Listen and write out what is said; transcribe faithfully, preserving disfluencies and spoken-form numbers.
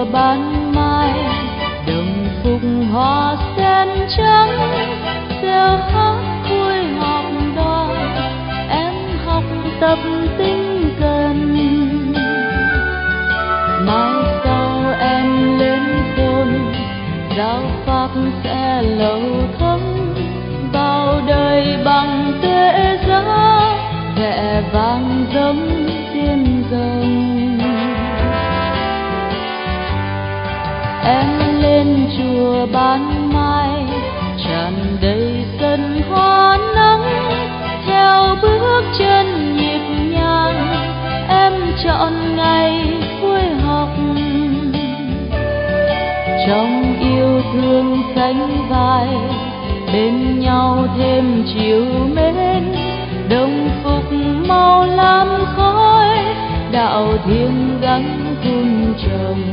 ban mai, đồng phục hoa sen trắng, reo hát vui học đoàn, em học tập tinh cần. Mai sau em lên khôn, giáo pháp sẽ lâu thấm vào đời bằng tuệ giá, vẻ vang giống tiên rồng. Em lên chùa ban mai, tràn đầy sân hoa nắng, theo bước chân nhịp nhàng, em chọn ngày vui học. Trong yêu thương sánh vai, bên nhau thêm chiều mến, đồng phục màu lam khói, đạo thiêng gắn vun trồng.